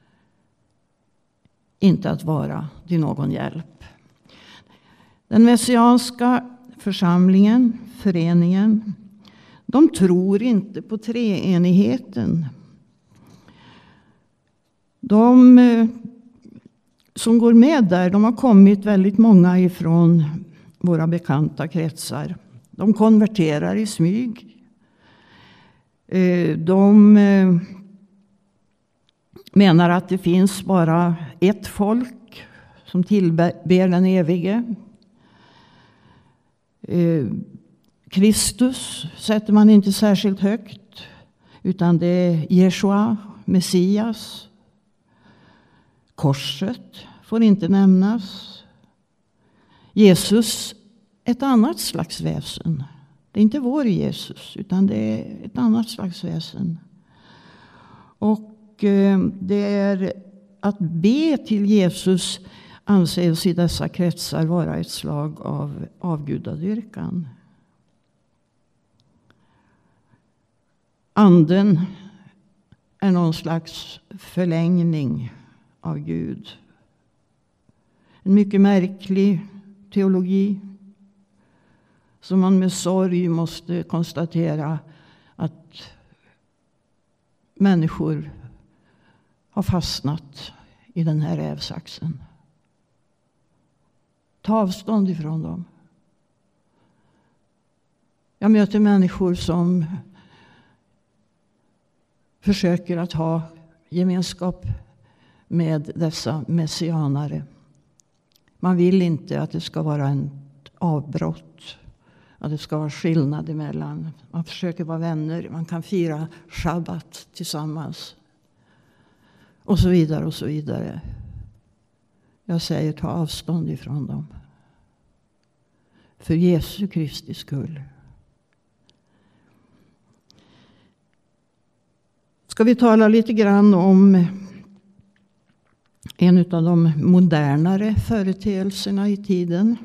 inte att vara till någon hjälp. Den messianska församlingen, föreningen, de tror inte på treenigheten. De som går med där, de har kommit väldigt många ifrån våra bekanta kretsar. De konverterar i smyg. De menar att det finns bara ett folk som tillber den evige. Kristus sätter man inte särskilt högt, utan det är Jeshua, Messias. Korset får inte nämnas. Jesus, ett annat slags väsen. Det är inte vår Jesus, utan det är ett annat slags väsen. Och det är att be till Jesus anses i dessa kretsar vara ett slag av avgudadyrkan. Anden är någon slags förlängning av Gud. En mycket märklig teologi som man med sorg måste konstatera att människor har fastnat i den här rävsaxen. Ta avstånd ifrån dem. Jag möter människor som försöker att ha gemenskap med dessa messianare. Man vill inte att det ska vara en avbrott. Att det ska vara skillnad emellan. Man försöker vara vänner. Man kan fira shabbat tillsammans. Och så vidare och så vidare. Jag säger ta avstånd ifrån dem. För Jesu Kristi skull. Ska vi tala lite grann om en av de modernare företeelserna i tiden.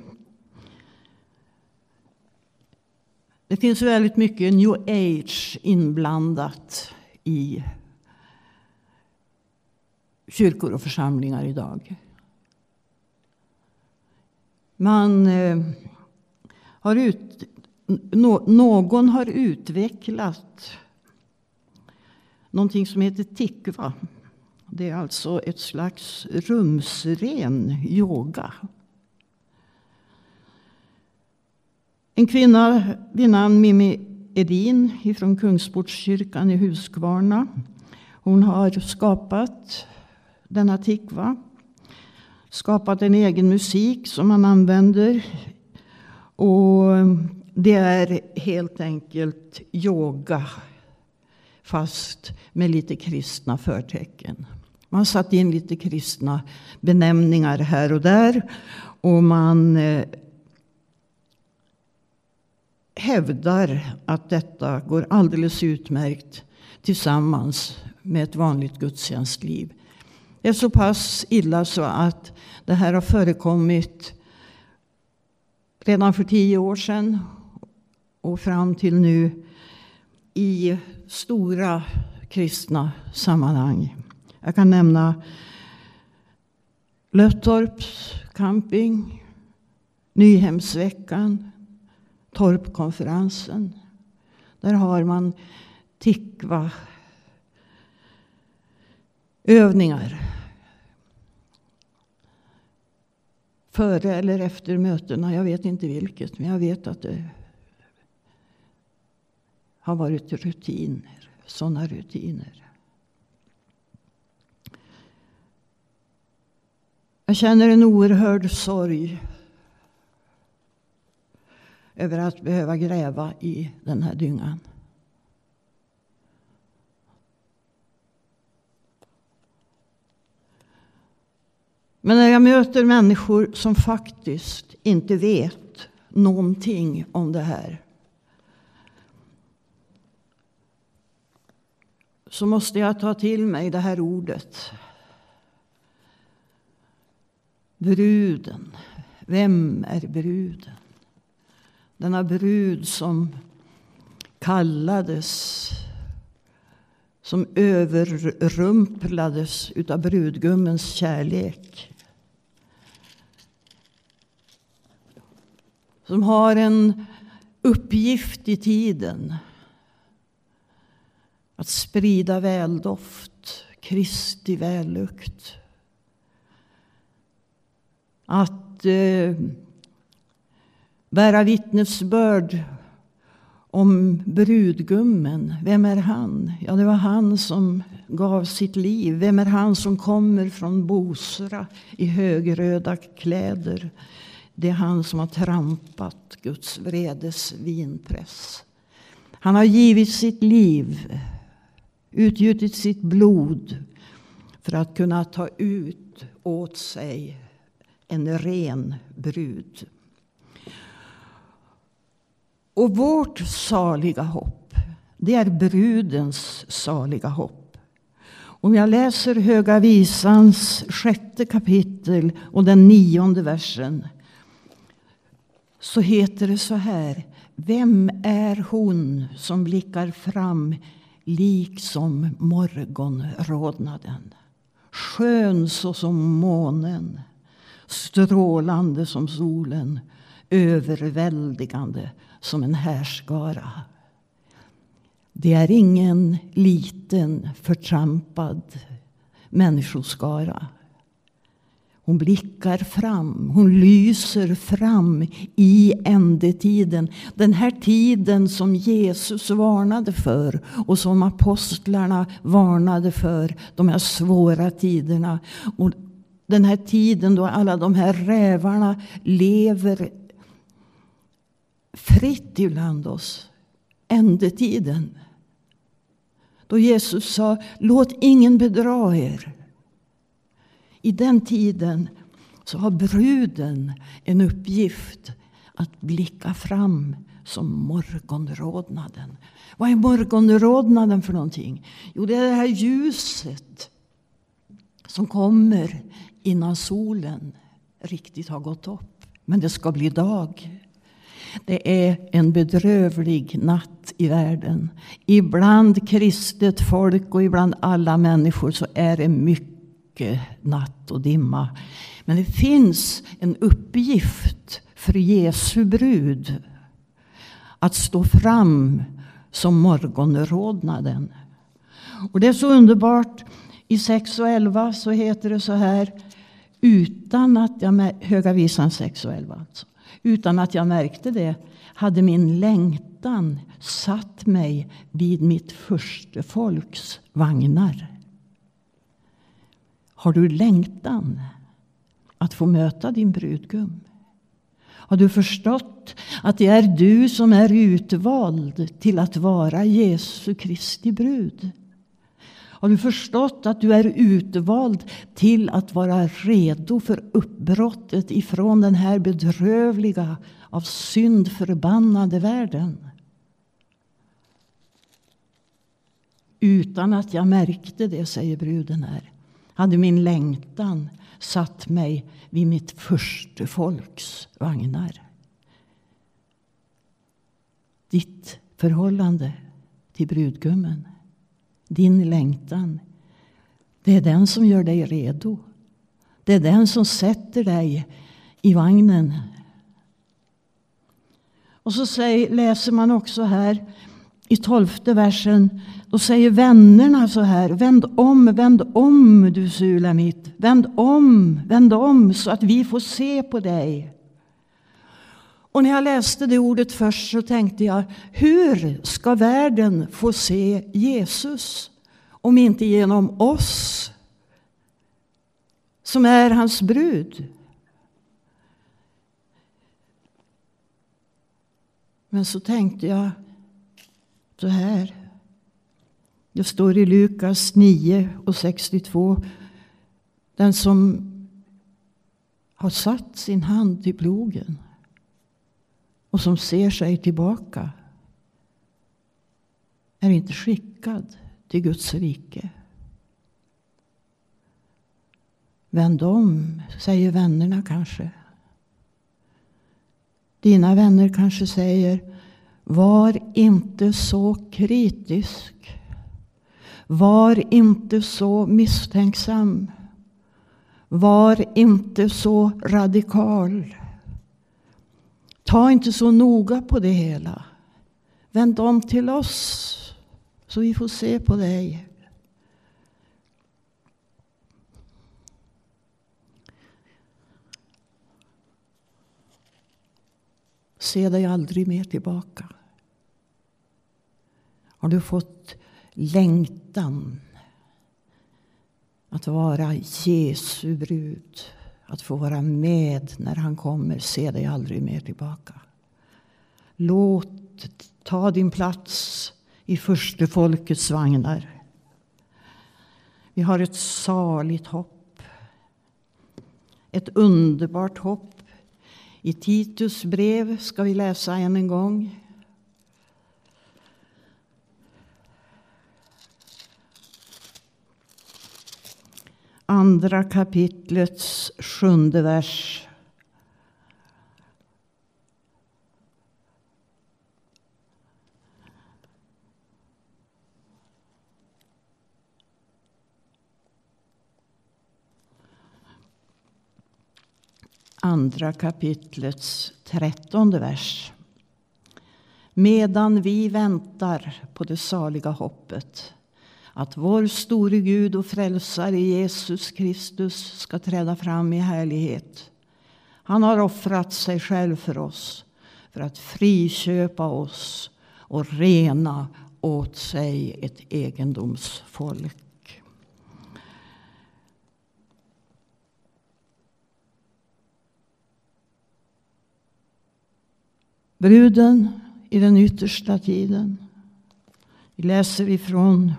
Det finns väldigt mycket New Age inblandat i kyrkor och församlingar idag. Någon har utvecklat någonting som heter tikva. Det är alltså ett slags rumsren yoga. En kvinna vid namn Mimi Edin från Kungsportskyrkan i Huskvarna. Hon har skapat denna tikva. Skapat en egen musik som man använder. Och det är helt enkelt yoga. Fast med lite kristna förtecken. Man satt in lite kristna benämningar här och där. Och man hävdar att detta går alldeles utmärkt tillsammans med ett vanligt gudstjänstliv. Det är så pass illa så att det här har förekommit redan för 10 år sedan och fram till nu i stora kristna sammanhang. Jag kan nämna Löttorps camping, Nyhemsveckan, Torpkonferensen. Där har man tikva övningar. Före eller efter mötena, jag vet inte vilket, men jag vet att det har varit rutiner, sådana rutiner. Jag känner en oerhörd sorg över att behöva gräva i den här dyngan. Men när jag möter människor som faktiskt inte vet någonting om det här, så måste jag ta till mig det här ordet. Bruden. Vem är bruden? Denna brud som kallades, som överrumplades utav brudgummens kärlek. Som har en uppgift i tiden att sprida väldoft, Kristi vällukt. Att bära vittnesbörd om brudgummen. Vem är han? Ja, det var han som gav sitt liv. Vem är han som kommer från Bosra i högröda kläder? Det är han som har trampat Guds vredes vinpress. Han har givit sitt liv, utgjutit sitt blod för att kunna ta ut åt sig en ren brud. Och vårt saliga hopp, det är brudens saliga hopp. Om jag läser Höga visans 6:e kapitel och den 9:e versen, så heter det så här: vem är hon som blickar fram liksom morgonrodnaden, skön så som månen, strålande som solen, överväldigande som en härskara. Det är ingen liten förtrampad människoskara. Hon blickar fram, hon lyser fram i ändetiden. Den här tiden som Jesus varnade för och som apostlarna varnade för, de här svåra tiderna. Och den här tiden då alla de här rävarna lever fritt ibland oss. Ändetiden. Då Jesus sa, låt ingen bedra er. I den tiden så har bruden en uppgift att blicka fram som morgonrodnaden. Vad är morgonrodnaden för någonting? Jo, det är det här ljuset som kommer innan solen riktigt har gått upp. Men det ska bli dag. Det är en bedrövlig natt i världen. Ibland kristet folk och ibland alla människor så är det mycket natt och dimma. Men det finns en uppgift för Jesu brud att stå fram som morgonrodnaden. Och det är så underbart. I 6:11 så heter det så här: utan att jag, Höga visan 6:11 alltså. Utan att jag märkte det hade min längtan satt mig vid mitt första folks vagnar. Har du längtan att få möta din brudgum? Har du förstått att det är du som är utvald till att vara Jesu Kristi brud? Har du förstått att du är utvald till att vara redo för uppbrottet ifrån den här bedrövliga, av synd förbannade världen? Utan att jag märkte det, säger bruden här, hade min längtan satt mig vid mitt första folks vagnar. Ditt förhållande till brudgummen, din längtan, det är den som gör dig redo. Det är den som sätter dig i vagnen. Och så läser man också här i 12:e versen, då säger vännerna så här: vänd om du Sulamit. Vänd om så att vi får se på dig. Och när jag läste det ordet först så tänkte jag, hur ska världen få se Jesus om inte genom oss som är hans brud? Men så tänkte jag så här. Det står i Lukas 9:62. Den som har satt sin hand i plogen och som ser sig tillbaka är inte skickad till Guds rike. Vänd om, säger vännerna kanske. Dina vänner kanske säger, var inte så kritisk. Var inte så misstänksam. Var inte så radikal. Ta inte så noga på det hela. Vänd om till oss så vi får se på dig. Se dig aldrig mer tillbaka. Har du fått längtan att vara Jesu brud, att få vara med när han kommer, se dig aldrig mer tillbaka. Ta din plats i första folkets vagnar. Vi har ett saligt hopp. Ett underbart hopp. I Titus brev ska vi läsa än en gång. Andra kapitlets 7:e vers. Andra kapitlets 13:e vers. Medan vi väntar på det saliga hoppet, att vår store Gud och frälsare Jesus Kristus ska träda fram i härlighet. Han har offrat sig själv för oss, för att friköpa oss och rena åt sig ett egendomsfolk. Bruden i den yttersta tiden. Vi läser ifrån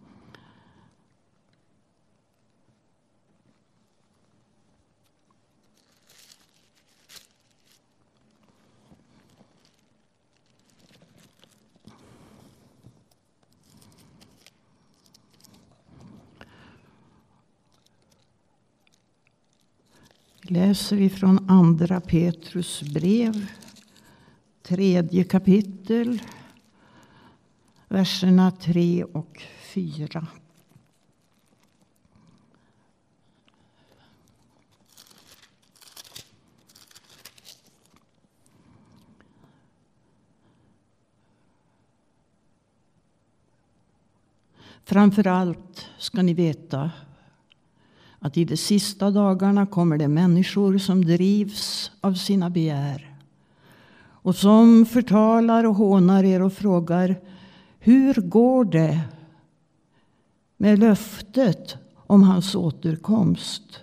andra Petrus brev, 3:e kapitel, verserna 3 och 4. Framför allt ska ni veta att i de sista dagarna kommer det människor som drivs av sina begär och som förtalar och hånar er och frågar: hur går det med löftet om hans återkomst?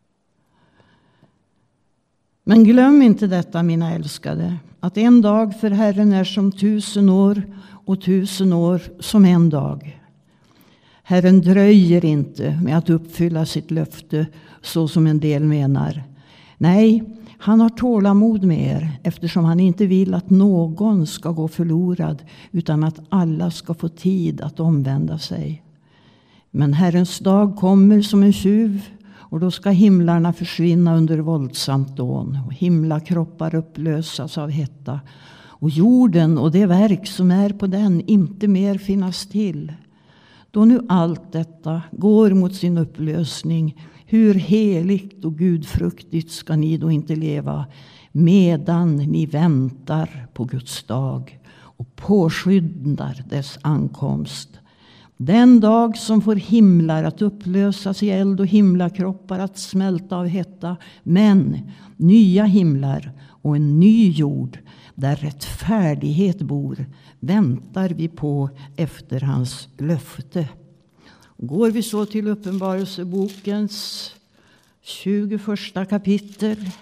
Men glöm inte detta, mina älskade, att en dag för Herren är som 1000 år och 1000 år som en dag. Herren dröjer inte med att uppfylla sitt löfte så som en del menar. Nej, han har tålamod med er eftersom han inte vill att någon ska gå förlorad utan att alla ska få tid att omvända sig. Men Herrens dag kommer som en tjuv och då ska himlarna försvinna under våldsamt dån och himlakroppar upplösas av hetta och jorden och det verk som är på den inte mer finnas till. Då nu allt detta går mot sin upplösning, hur heligt och gudfruktigt ska ni då inte leva medan ni väntar på Guds dag och påskyndar dess ankomst. Den dag som får himlar att upplösas i eld och himlakroppar att smälta av hetta, men nya himlar och en ny jord där rättfärdighet bor väntar vi på efter hans löfte. Går vi så till Uppenbarelsebokens 21 kapitel.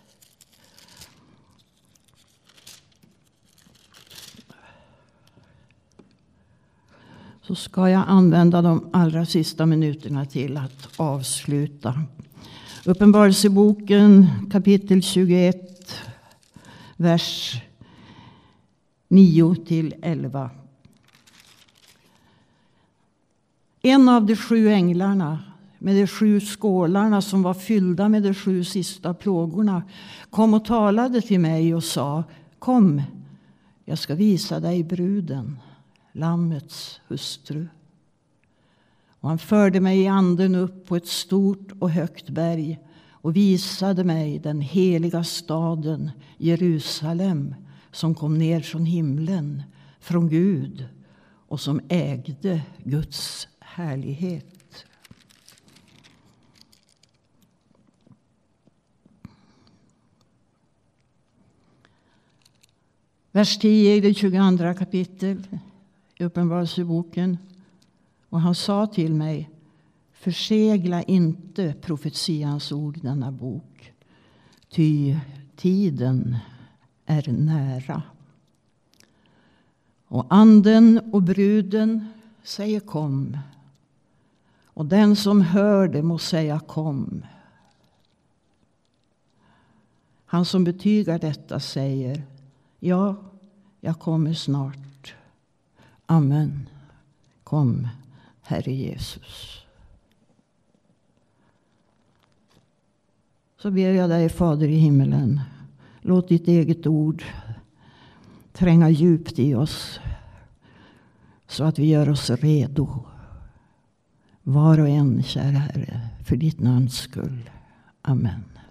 Så ska jag använda de allra sista minuterna till att avsluta. Uppenbarelseboken kapitel 21, vers 9-11. En av de 7 änglarna med de 7 skålarna som var fyllda med de 7 sista plågorna kom och talade till mig och sa: Kom, jag ska visa dig bruden, lammets hustru. Och han förde mig i anden upp på ett stort och högt berg och visade mig den heliga staden Jerusalem, som kom ner från himlen, från Gud, och som ägde Guds härlighet. Vers 10 i det 22 kapitel i Uppenbarelseboken. Och han sa till mig: försegla inte profetians ord denna bok, ty tiden är nära. Och anden och bruden säger kom, och den som hör det må säga kom. Han som betygar detta säger: ja, jag kommer snart. Amen. Kom, Herre Jesus. Så ber jag dig, Fader i himmelen, låt ditt eget ord tränga djupt i oss, så att vi gör oss redo, var och en, kära Herre, för ditt namns skull. Amen.